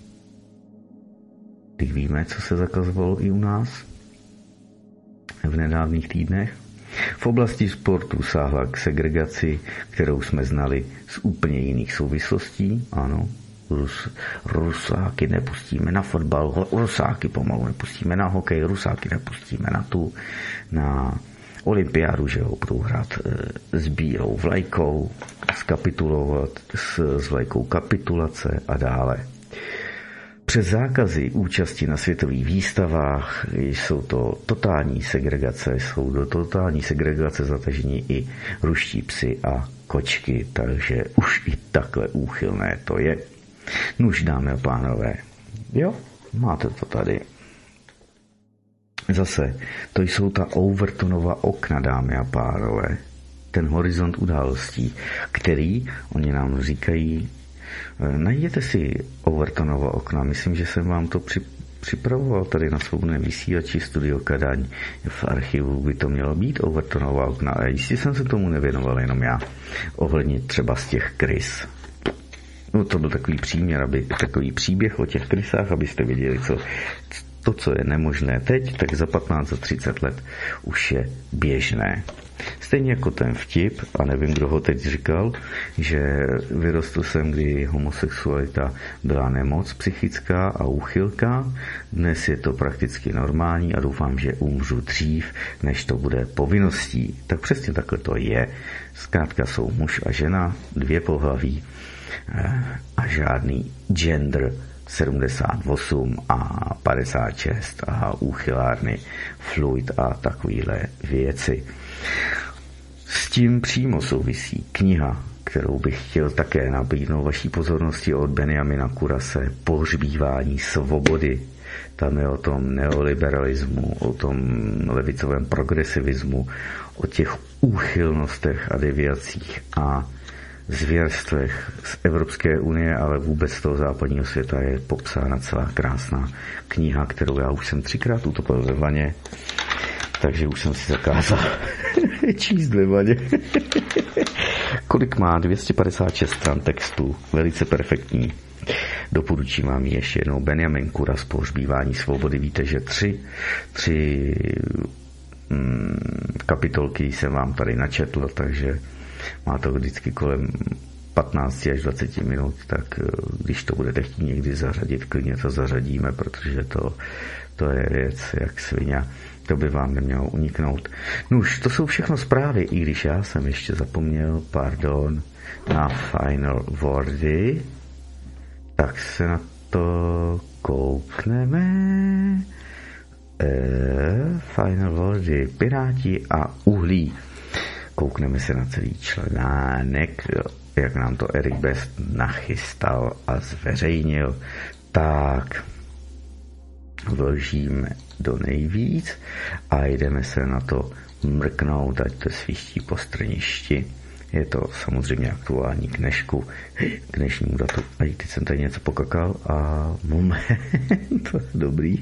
Teď víme, co se zakazovalo i u nás v nedávných týdnech. V oblasti sportu sáhla k segregaci, kterou jsme znali z úplně jiných souvislostí. Ano, Rus, Rusáky nepustíme na fotbal, Rusáky pomalu nepustíme na hokej, Rusáky nepustíme na tu, na olympiádu, že ho budou hrát e, s bílou vlajkou, skapitulovat s, s vlajkou kapitulace a dále. Přes zákazy účasti na světových výstavách jsou to totální segregace, jsou do totální segregace zatažení i ruští psi a kočky, takže už i takhle úchylné to je. Nuž, dámy a pánové, jo, máte to tady. Zase, to jsou ta Overtonova okna, dámy a pánové, ten horizont událostí, který, oni nám říkají, najděte si Overtonova okna, myslím, že jsem vám to při, připravoval tady na svobodném vysílači Studio Kadaň. V archivu by to mělo být Overtonova okna, a jistě jsem se tomu nevěnoval jenom já, ohledně třeba z těch krys. No to byl takový příměr, aby, takový příběh o těch krysách, abyste věděli, co to, co je nemožné teď, tak za patnáct, za třicet let už je běžné. Stejně jako ten vtip, a nevím, kdo ho teď říkal, že vyrostl jsem, kdy homosexualita byla nemoc psychická a úchylka. Dnes je to prakticky normální a doufám, že umřu dřív, než to bude povinností. Tak přesně takhle to je. Zkrátka jsou muž a žena, dvě pohlaví a žádný gender sedmdesát osm a padesát šest a úchylárny, fluid a takovéhle věci. S tím přímo souvisí kniha, kterou bych chtěl také nabídnout vaší pozornosti od Benjamina Kurase, Pohřbívání svobody. Tam je o tom neoliberalismu, o tom levicovém progresivismu, o těch úchylnostech a deviacích a zvěrstvech z Evropské unie, ale vůbec z toho západního světa je popsána celá krásná kniha, kterou já už jsem třikrát utopil ve vaně, takže už jsem si zakázal číst ve vaně. Kolik má? dvě stě padesát šest stran textu, velice perfektní. Doporučím vám ještě jednou Benjamin Kuras, Pohřbívání svobody. Víte, že tři, tři mm, kapitolky jsem vám tady načetl, takže má to vždycky kolem patnáct až dvacet minut, tak když to budete chtít někdy zařadit, klidně to zařadíme, protože to, to je věc jak svině. To by vám nemělo uniknout. No už, to jsou všechno zprávy, i když já jsem ještě zapomněl, pardon, na final wordy. Tak se na to koukneme. E, final wordy, Piráti a uhlí. Koukneme se na celý článek, jak nám to Erik Best nachystal a zveřejnil. Tak vložíme do nejvíc a jdeme se na to mrknout, ať to svíští po straništi. Je to samozřejmě aktuální k dnešku, k dnešnímu datu. A teď jsem tady něco pokakal a moment, to je dobrý.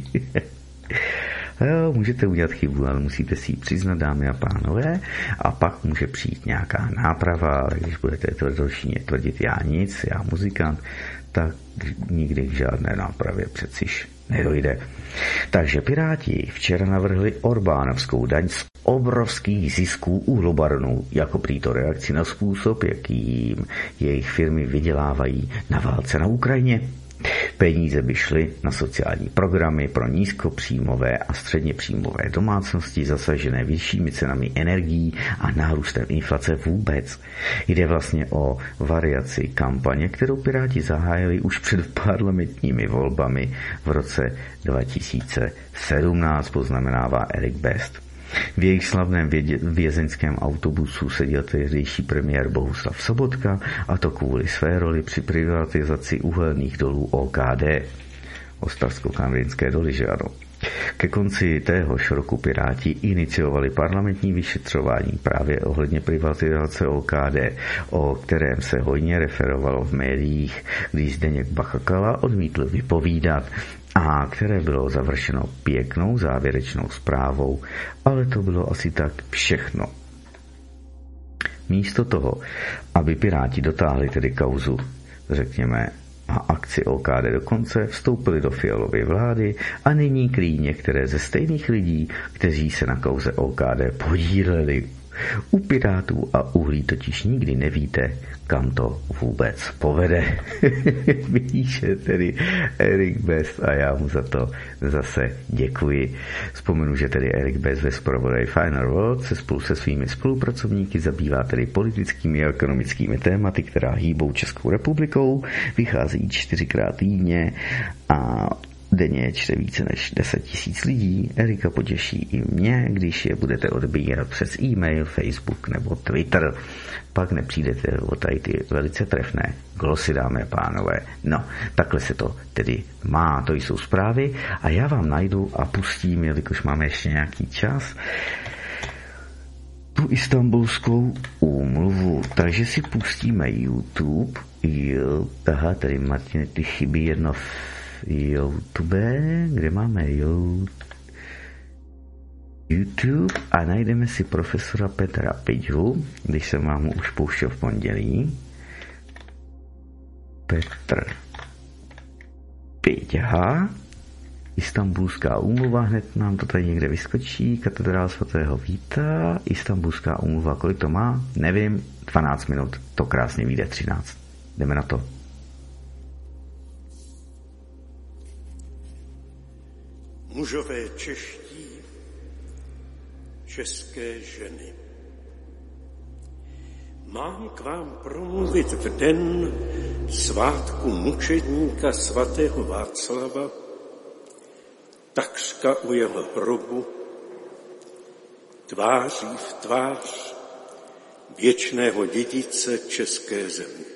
Jo, můžete udělat chybu, ale musíte si ji přiznat, dámy a pánové, a pak může přijít nějaká náprava, ale když budete tvrdošíně tvrdit já nic, já muzikant, tak nikdy k žádné nápravě přeciž nedojde. Takže Piráti včera navrhli Orbánovskou daň z obrovských zisků uhlobaronu jako prý to reakci na způsob, jakým jejich firmy vydělávají na válce na Ukrajině. Peníze by šly na sociální programy pro nízkopříjmové a středněpříjmové domácnosti zasažené vyššími cenami energií a nárůstem inflace vůbec. Jde vlastně o variaci kampaně, kterou Piráti zahájili už před parlamentními volbami v roce dva tisíce sedmnáct, poznamenává Erik Best. V jejich slavném vězeňském autobusu seděl tehdejší premiér Bohuslav Sobotka, a to kvůli své roli při privatizaci uhelných dolů O K D. Ostravsko-kamerinské doly, že ano. Ke konci téhož roku Piráti iniciovali parlamentní vyšetřování právě ohledně privatizace O K D, o kterém se hojně referovalo v médiích, když Zdeněk Bakala odmítl vypovídat, a které bylo završeno pěknou závěrečnou zprávou, ale to bylo asi tak všechno. Místo toho, aby Piráti dotáhli tedy kauzu, řekněme, a akci O K D do konce, vstoupili do Fialovy vlády a nyní kryjí některé ze stejných lidí, kteří se na kauze O K D podíleli. U Pirátů a uhlí totiž nikdy nevíte, kam to vůbec povede. Vidíše tedy Erik Best a já mu za to zase děkuji. Vzpomenu, že tedy Erik Best ve zpravodaji Final World se spolu se svými spolupracovníky zabývá tedy politickými a ekonomickými tématy, která hýbou Českou republikou, vycházejí čtyřikrát týdně a denně čte více než deset tisíc lidí. Erika potěší i mě, když je budete odbírat přes e-mail, Facebook nebo Twitter. Pak nepřijdete o tady ty velice trefné glosy, dámy a pánové. No, takhle se to tedy má, to jsou zprávy a já vám najdu a pustím, jelikož máme ještě nějaký čas, tu Istanbulskou úmluvu. Takže si pustíme YouTube. Jo, aha, tady Martin, ty chybí jedno YouTube, kde máme YouTube a najdeme si profesora Petra Pidžu, když jsem vám už pouštěl v pondělí. Petr Pidža. Istanbulská úmluva, hned nám to tady někde vyskočí, katedrála svatého Víta, Istanbulská úmluva, kolik to má? Nevím, dvanáct minut, to krásně vyjde třináct. Jdeme na to. Mužové čeští, české ženy. Mám k vám promluvit v den svátku mučedníka svatého Václava, takřka u jeho hrobu, tváří v tvář věčného dědice české země.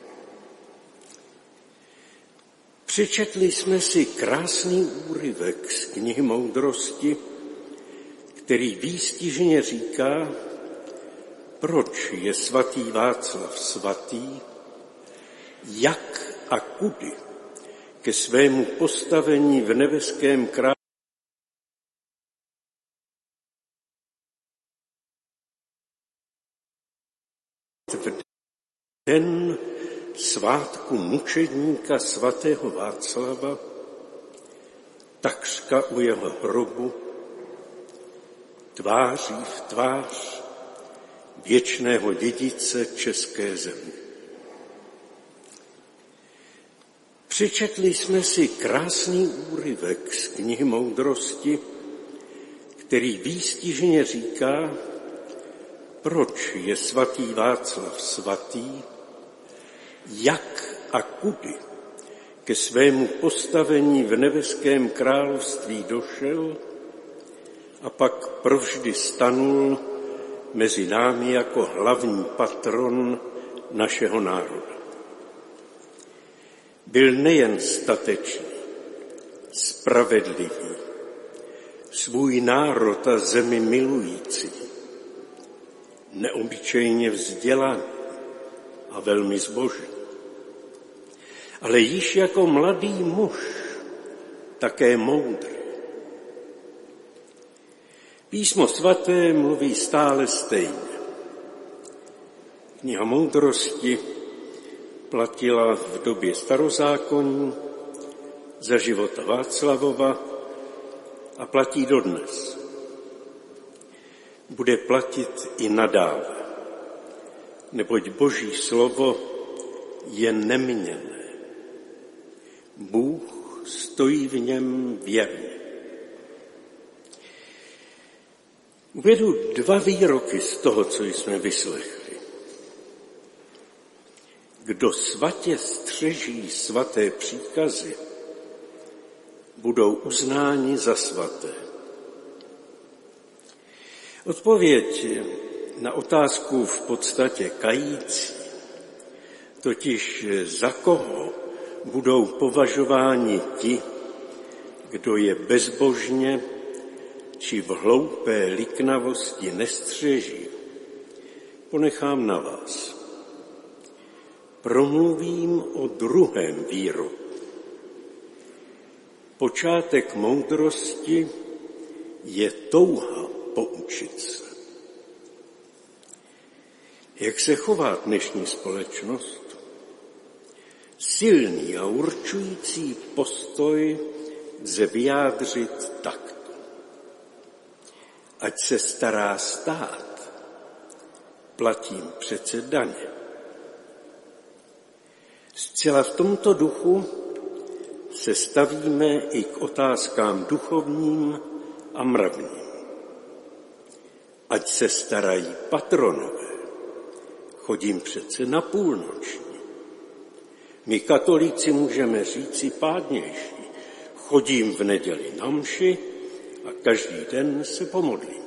Přečetli jsme si krásný úryvek z knihy Moudrosti, který výstižně říká, proč je svatý Václav svatý, jak a kudy ke svému postavení v nebeském králi v den svátku mučedníka svatého Václava, takřka u jeho hrobu, tváří v tvář věčného dědice české země. Přečetli jsme si krásný úryvek z knihy Moudrosti, který výstižně říká, proč je svatý Václav svatý, jak a kudy ke svému postavení v nebeském království došel a pak provždy stanul mezi námi jako hlavní patron našeho národa. Byl nejen statečný, spravedlivý, svůj národ a zemi milující, neobyčejně vzdělaný a velmi zbožný. Ale již jako mladý muž také moudrý. Písmo svaté mluví stále stejně. Kniha Moudrosti platila v době starozákonní za života Václavova a platí dodnes. Bude platit i nadále, neboť Boží slovo je neměnné. Bůh stojí v něm věrně. Uvedu dva výroky z toho, co jsme vyslechli. Kdo svatě střeží svaté příkazy, budou uznáni za svaté. Odpověď na otázku v podstatě kající, totiž za koho budou považováni ti, kdo je bezbožně či v hloupé liknavosti nestřeží, ponechám na vás. Promluvím o druhém výroku. Počátek moudrosti je touha poučit se. Jak se chová dnešní společnost? Silný a určující postoj lze vyjádřit takto. Ať se stará stát, platím přece daně. Zcela v tomto duchu se stavíme i k otázkám duchovním a mravním. Ať se starají patronové, chodím přece na půlnoční. My katolíci můžeme říci pádnější, chodím v neděli na mši a každý den se pomodlím.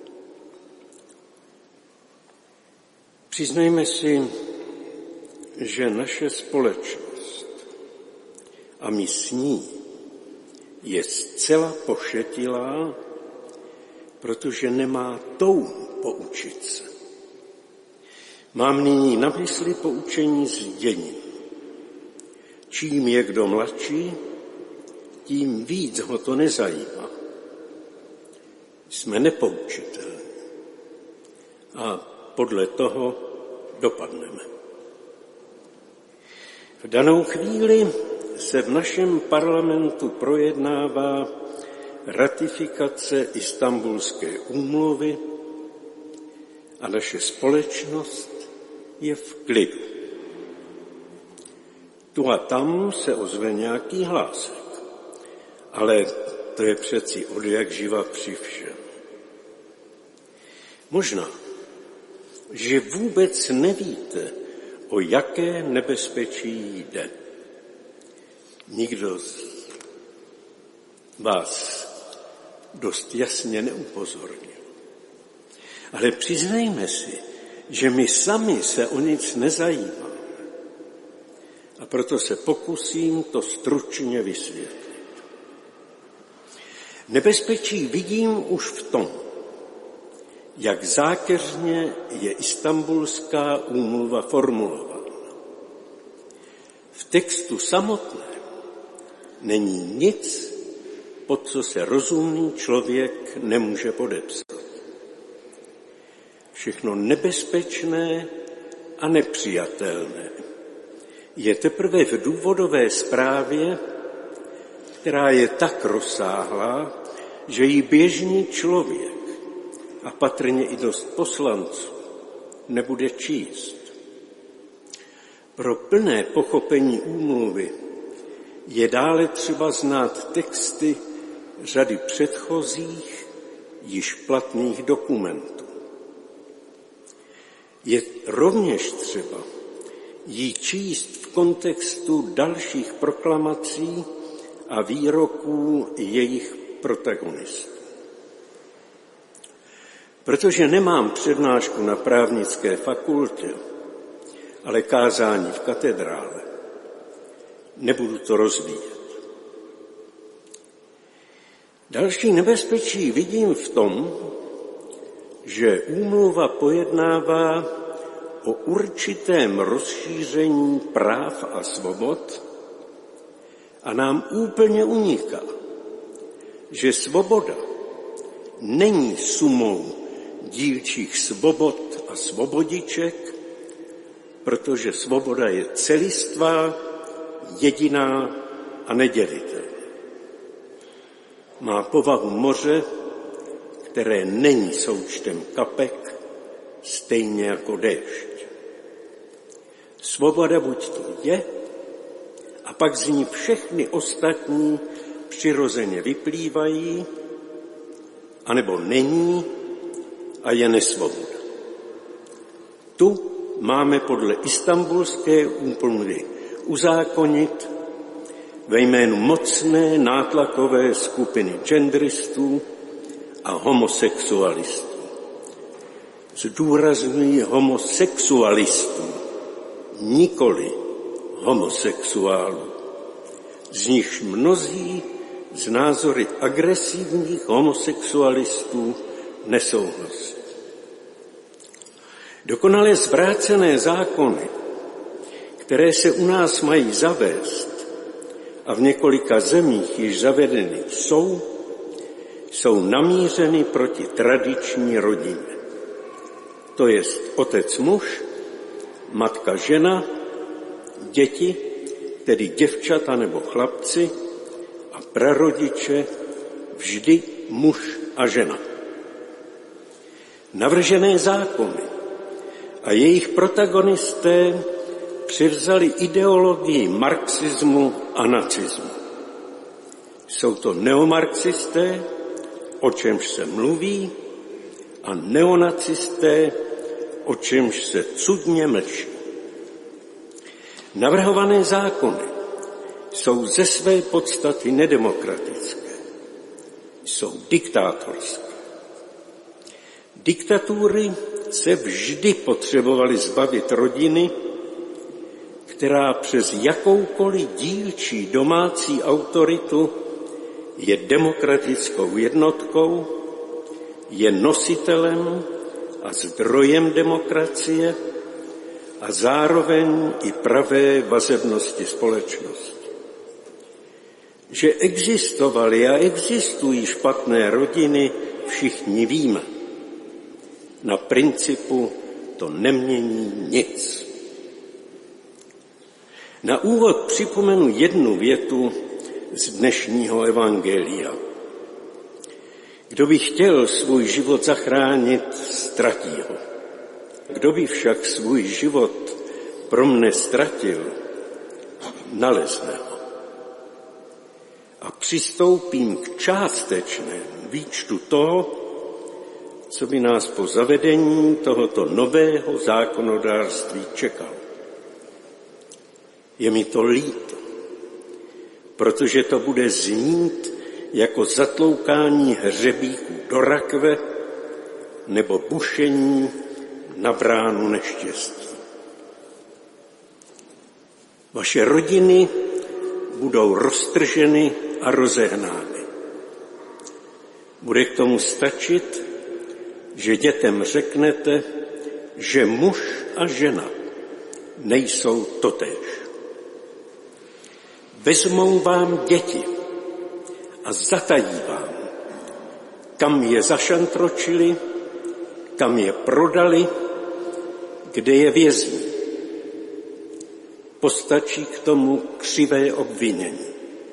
Přiznejme si, že naše společnost a my s ní je zcela pošetilá, protože nemá touhu poučit se. Mám nyní na mysli poučení z dějin. Čím je kdo mladší, tím víc ho to nezajímá. Jsme nepoučitelní a podle toho dopadneme. V danou chvíli se v našem parlamentu projednává ratifikace Istanbulské úmluvy a naše společnost je v klidu. Tu a tam se ozve nějaký hlásek, ale to je přeci odjak živa při všem. Možná, že vůbec nevíte, o jaké nebezpečí jde. Nikdo z vás dost jasně neupozornil. Ale přiznejme si, že my sami se o nic nezajímáme. A proto se pokusím to stručně vysvětlit. Nebezpečí vidím už v tom, jak zákeřně je Istanbulská úmluva formulována. V textu samotném není nic, pod co se rozumný člověk nemůže podepsat. Všechno nebezpečné a nepřijatelné je teprve v důvodové zprávě, která je tak rozsáhlá, že ji běžný člověk a patrně i dost poslanců nebude číst. Pro plné pochopení úmluvy je dále třeba znát texty řady předchozích, již platných dokumentů. Je rovněž třeba ji číst v kontextu dalších proklamací a výroků jejich protagonistů. Protože nemám přednášku na právnické fakultě, ale kázání v katedrále, nebudu to rozvíjet. Další nebezpečí vidím v tom, že úmluva pojednává o určitém rozšíření práv a svobod a nám úplně uniká, že svoboda není sumou dílčích svobod a svobodiček, protože svoboda je celistvá, jediná a nedělitelná. Má povahu moře, které není součtem kapek, stejně jako déšť. Svoboda buď to je, a pak z ní všechny ostatní přirozeně vyplývají, anebo není a je nesvoboda. Tu máme podle Istanbulské úmluvy uzákonit ve jménu mocné nátlakové skupiny genderistů a homosexualistů. Zdůrazňuji homosexualistů, nikoli homosexuálů, z nichž mnozí z názory agresivních homosexualistů nesouhlasí. Dokonale zvrácené zákony, které se u nás mají zavést a v několika zemích již zavedeny jsou, jsou namířeny proti tradiční rodině. To jest otec muž, matka žena, děti, tedy děvčata nebo chlapci, a prarodiče vždy muž a žena. Navržené zákony a jejich protagonisté převzali ideologii marxismu a nacismu. Jsou to neomarxisté, o čemž se mluví, a neonacisté, o čemž se cudně mlčí. Navrhované zákony jsou ze své podstaty nedemokratické. Jsou diktátorské. Diktatury se vždy potřebovaly zbavit rodiny, která přes jakoukoliv dílčí domácí autoritu je demokratickou jednotkou, je nositelem a zdrojem demokracie a zároveň i pravé vazebnosti společnosti. Že existovaly a existují špatné rodiny, všichni víme. Na principu to nemění nic. Na úvod připomenu jednu větu z dnešního evangelia. Kdo by chtěl svůj život zachránit, ztratí ho. Kdo by však svůj život pro mne ztratil, nalezne ho. A přistoupím k částečnému výčtu toho, co by nás po zavedení tohoto nového zákonodárství čekalo. Je mi to líto, protože to bude znít jako zatloukání hřebíků do rakve nebo bušení na bránu neštěstí. Vaše rodiny budou roztrženy a rozehnány. Bude k tomu stačit, že dětem řeknete, že muž a žena nejsou totéž. Vezmou vám děti a zatají vám, kam je zašantročili, kam je prodali, kde je vězní. Postačí k tomu křivé obvinění.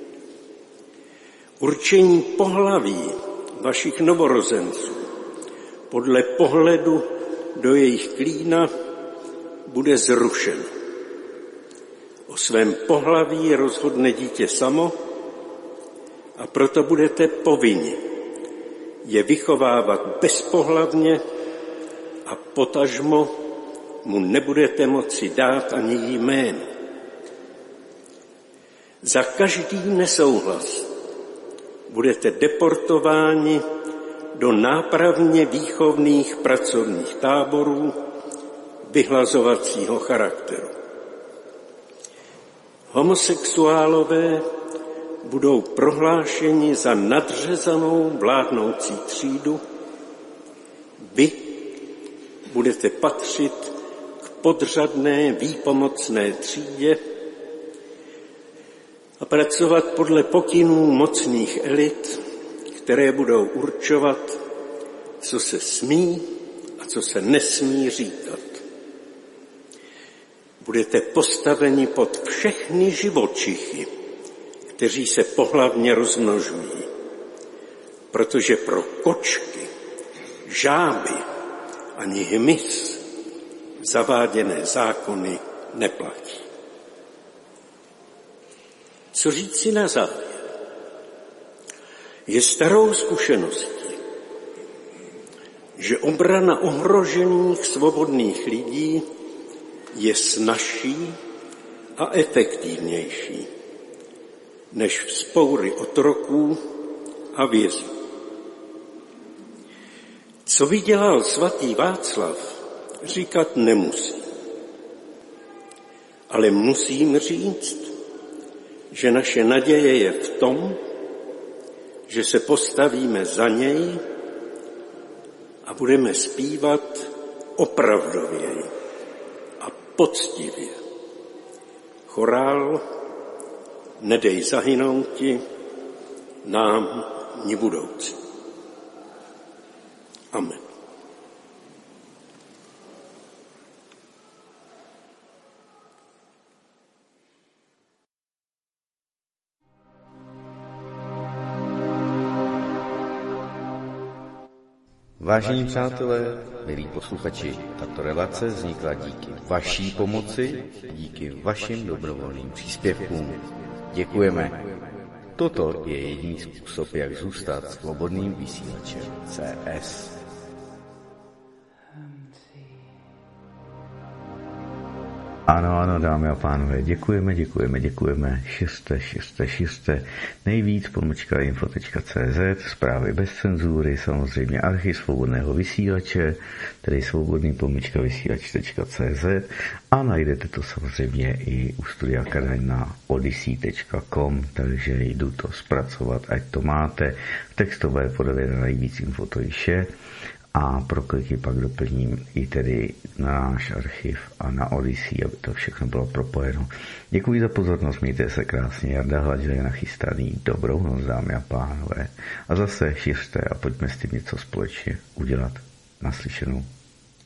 Určení pohlaví vašich novorozenců podle pohledu do jejich klína bude zrušeno. O svém pohlaví rozhodne dítě samo a proto budete povinni je vychovávat bezpohlavně a potažmo mu nebudete moci dát ani jméno. Za každý nesouhlas budete deportováni do nápravně výchovných pracovních táborů vyhlazovacího charakteru. Homosexuálové budou prohlášeni za nadřezanou vládnoucí třídu. Vy budete patřit k podřadné výpomocné třídě a pracovat podle pokynů mocných elit, které budou určovat, co se smí a co se nesmí říkat. Budete postaveni pod všechny živočichy, kteří se pohlavně rozmnožují, protože pro kočky, žáby ani hmyz zaváděné zákony neplatí. Co říci na závěr? Je starou zkušeností, že obrana ohrožených svobodných lidí je snazší a efektivnější než vzpoury otroků a vězňů. Co vydělal svatý Václav, říkat nemusím. Ale musím říct, že naše naděje je v tom, že se postavíme za něj a budeme zpívat opravdověji a poctivě. Chorál Nedej zahynouti nám ni budoucí. Amen. Vážení přátelé, milí posluchači, tato relace vznikla díky vaší pomoci, díky vašim dobrovolným příspěvkům. Děkujeme. Toto je jediný způsob, jak zůstat svobodným vysílačem C S. Ano, ano, dámy a pánové, děkujeme, děkujeme, děkujeme. Šeste, šeste, šeste, nejvíc pomlčka info tečka cé zet, zprávy bez cenzury, samozřejmě archiv svobodného vysílače, tedy svobodný pomlčka vysílač tečka cé zet a najdete to samozřejmě i u Studia Kadaň na odyssey tečka com, takže jdu to zpracovat, ať to máte. V textové podobě na nejvíc info to již je. A pro kliky pak doplním i tedy na náš archiv a na Odyssey, aby to všechno bylo propojeno. Děkuji za pozornost, mějte se krásně, Jarda Hladil je nachystaný. Dobrou noc, dámy a pánové. A zase šiřte a pojďme s tím něco společně udělat. Naslyšenou.